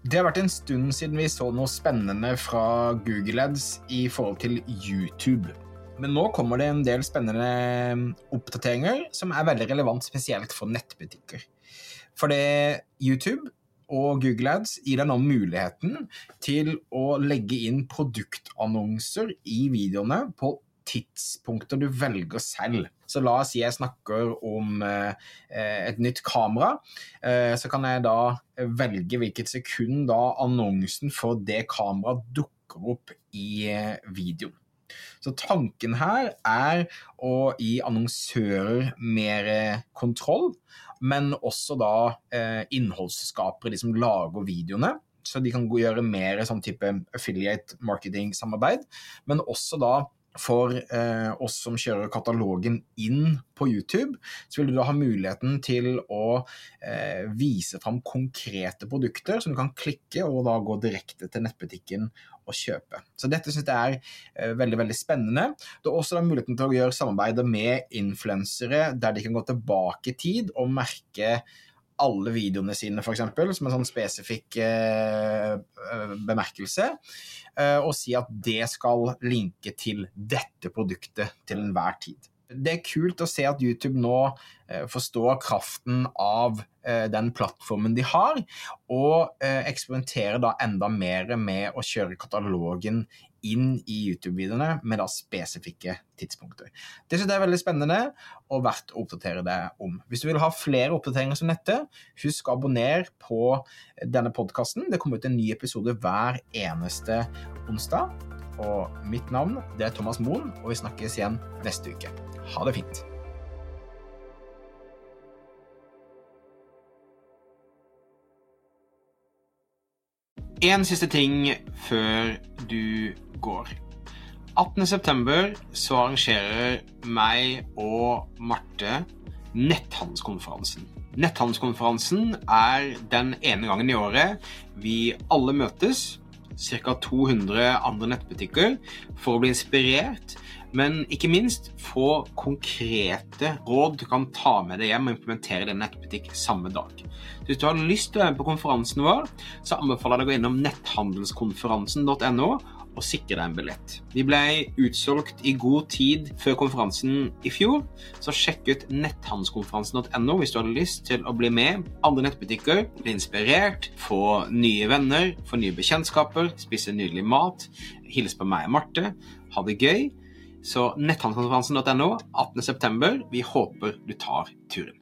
Det har vært en stund siden vi så noe spennende fra Google Ads i forhold til YouTube. Men nå kommer det en del spennende oppdateringer som er veldig relevant spesielt for nettbutikker. For det YouTube og Google Ads gir deg nå muligheten til å legge inn produktannonser i videoene på tidspunkter du velger selv. Så la oss si jeg snakker om et nytt kamera, så kan jeg da velge hvilket sekund da annonsen for det kameraet dukker opp i videoen. Så tanken her er å gi annonsører mer kontroll, men også da innholdsskapere, de som lager videoene, så de kan gjøre mer sånn type affiliate marketing samarbeid, men også da for oss som kjører katalogen inn på YouTube, så vil du da ha muligheten til å vise frem konkrete produkter som du kan klikke og da gå direkte til nettbutikken og kjøpe. Så dette synes jeg er veldig, veldig spennende. Det er også da muligheten til å gjøre samarbeid med influencere der de kan gå tilbake i tid og merke alle videoene sine for eksempel, som en sånn spesifikk bemerkelse, og si at det skal linke til dette produktet til enhver tid. Det er kult å se at YouTube nå forstår kraften av den plattformen de har, og eksperimenterer da enda mer med å kjøre katalogen inn i YouTube-videoene med da spesifikke tidspunkter. Det synes jeg er veldig spennende og verdt å oppdatere deg om. Hvis du vil ha flere oppdateringer som dette, husk å abonnere på denne podcasten. Det kommer ut en ny episode hver eneste onsdag. Og mitt navn, det er Thomas Moen, og vi snakkes igjen neste uke. Ha det fint! En siste ting før du går. 18. september så arrangerer meg og Marte netthandelskonferansen. Netthandelskonferansen er den ene gangen i året vi alle møtes, cirka 200 andre nettbutikker, for å bli inspirert, men ikke minst få konkrete råd du kan ta med deg hjem og implementere i din nettbutikk samme dag. Så hvis du har lyst til å være med på konferansen vår, så anbefaler jeg deg å gå innom netthandelskonferansen.no og sikre deg en billett. Vi ble utsolgt i god tid før konferansen i fjor, så sjekk ut netthandelskonferansen.no hvis du har lyst til å bli med andre nettbutikker, bli inspirert, få nye venner, få nye bekjentskaper, spise nydelig mat, hilse på meg og Marte, ha det gøy. Så netthandelskonferansen.no, 18. september, vi håper du tar turen.